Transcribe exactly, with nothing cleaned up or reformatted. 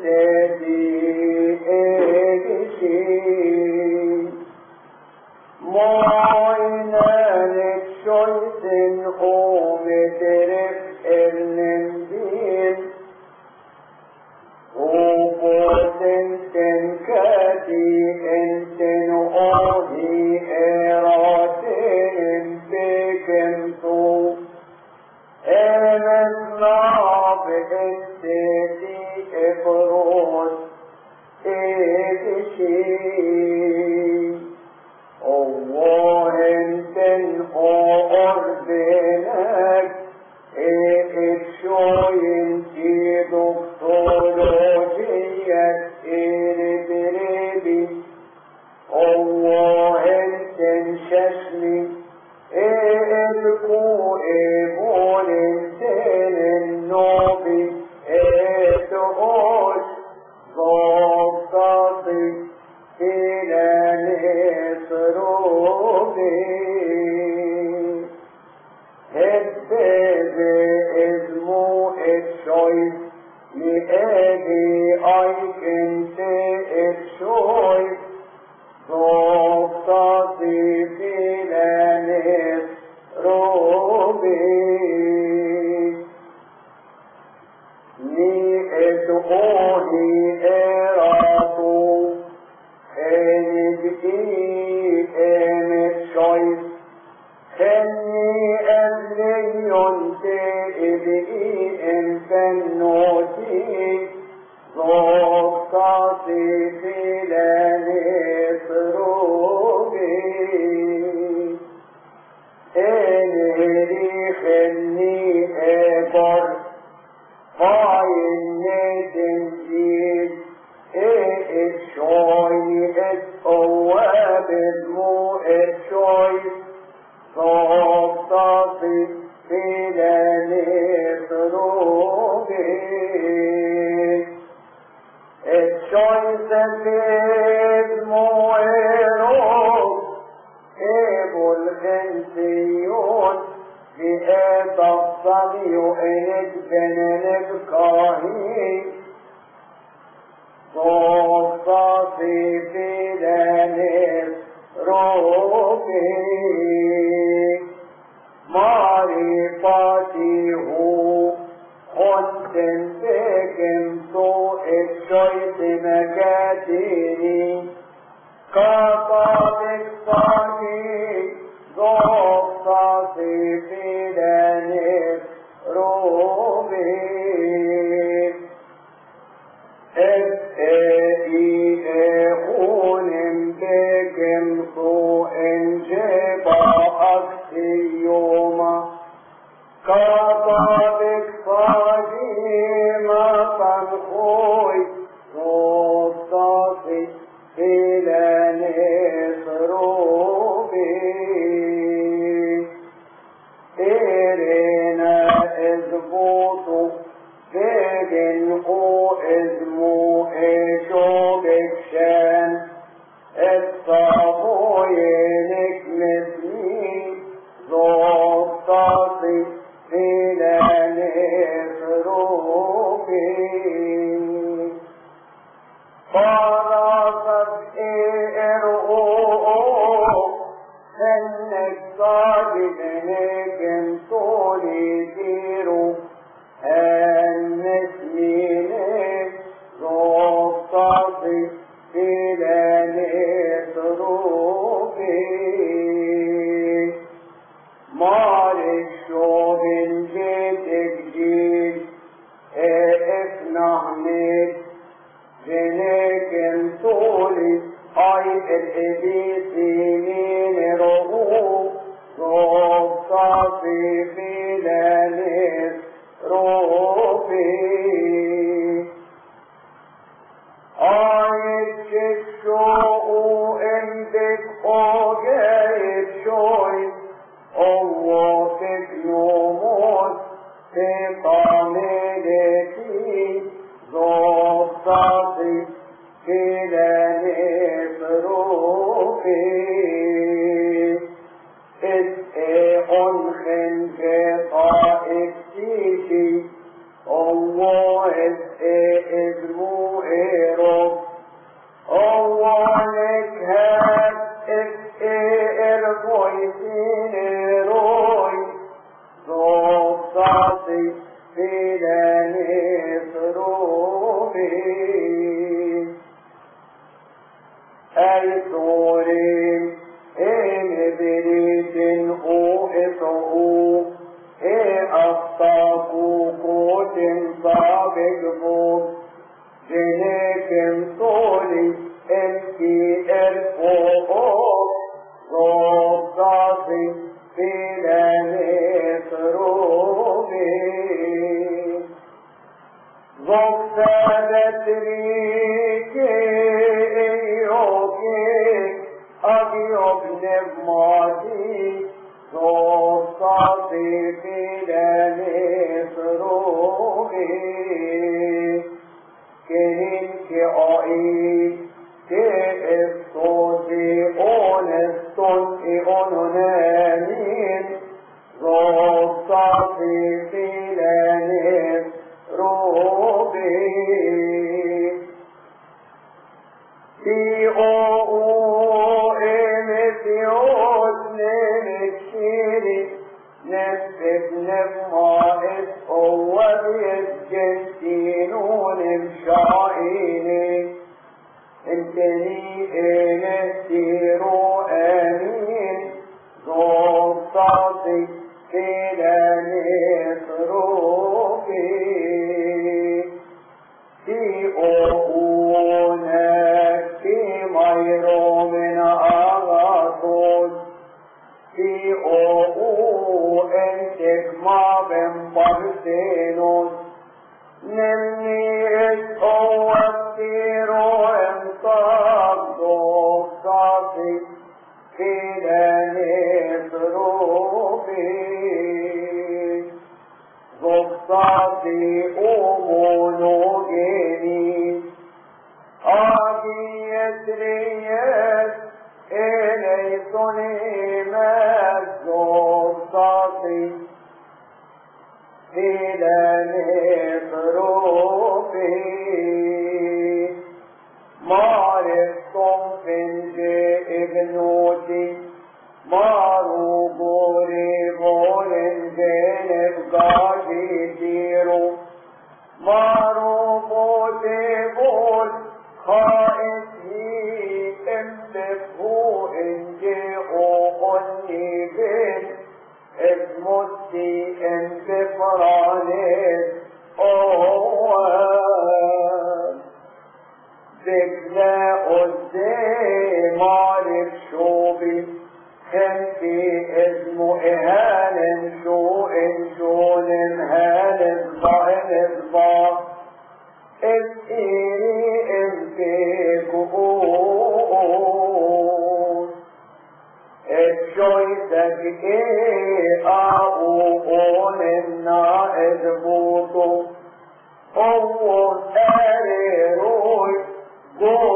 الله is more أي سوري إن بريد أوئسه إن أفتاكو قوت صابق بوك جنيكم سوري إنكي إرفوك روضاتي في لنسروبي ضغطة ريكي أبيض نبماتي صوصاتي في لنسروبي كهن كأعيد كإفصوتي أونستون إونونانين صوصاتي في لنسروبي في أو نفس نفمائس هو بيسجنتينون مشاعيني انتني انستيرو امين ضغطاتي كلا نصروفي في أهونك في ميرو من أغاثوس في أوه انتك ما بمبرسينوس نمني اسقو وكتيرو انصاب ضغطاتي كلا نصروفي ضغطاتي أمونوجيني آبي يسريس إليسني مزوصاتي إلى نصروفي معرفتم فنجي ابنوتي مارو بوري بولن جنب قاجي تيرو مارو بوتي بول خائف انتفهو انجي اوغني بين اسمتي انتفرانيس اوان ذكلا قدي مالك شوبي خنتي اسمو اهانن شو انشونن هانن ضعن الضع اسئيني انفكوون الشويتك ايه اقوون النائد بوطو اوون اريروي قول